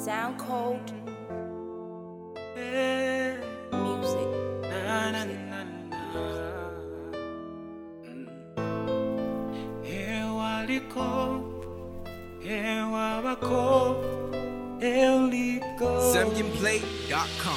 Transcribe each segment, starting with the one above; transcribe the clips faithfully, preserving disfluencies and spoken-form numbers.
Sound Code Yeah. Music. Na, na, na, na. Mm. Hewa liko, hewa wako, eliko. Zambian Play dot com.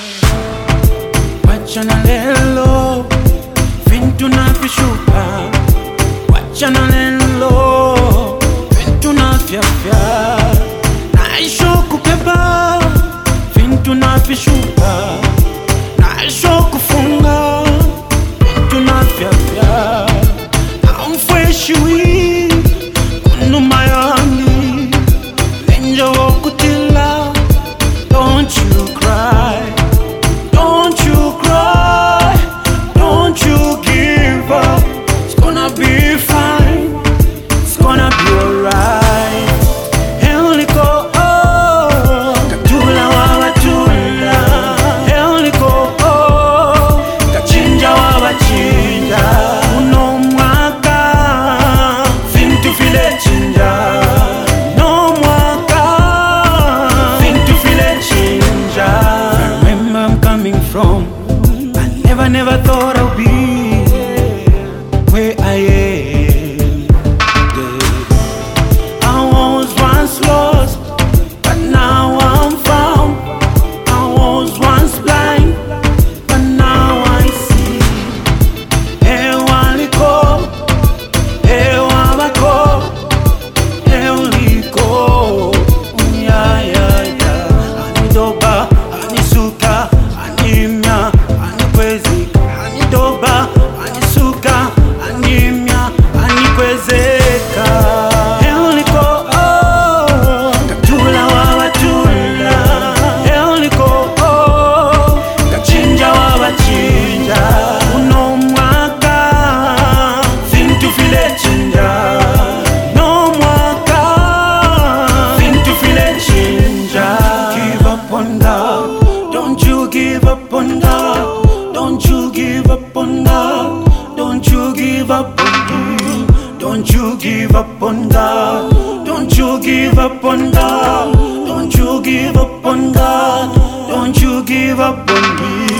Wachana lelo, vintu na vishuka. Wachana lelo, vintu na fyafya. Naisho kukeba, vintu na vishuka. Naisho kufunga, vintu na fyafya. Naumfweshiwi, kunu mayani. Lenja wokutila, don't you cry. Don't you cry, don't you give up. It's gonna be fine, it's gonna be alright. Heliko oh, katula wawatula. Heliko oh, kachinja wawachinja. Uno mwaka, vintu vile chinja. No mwaka, vintu vile chinja. I remember I'm coming from. I never, never thought I'd be where I am today. I was once lost, but now I'm found. I was once blind, but now I see. Hewa liko, hewa wako, heliko. Yeah, yeah, yeah. Anidoba, anisuka, animya, anikwezika. Anidoba, anisuka, animya, anikwezeka. Heliko, oh, katula wawatula. Heliko, oh, kachinja wawachinja. Uno mwaka, vintu vile chinja. No mwaka, vintu vile chinja. Give up on God, don't you give up on God. Don't you give up on God. Don't you give up on you. Don't you give up on God. Don't you give up on God. Don't you give up on God. Don't you give up on me.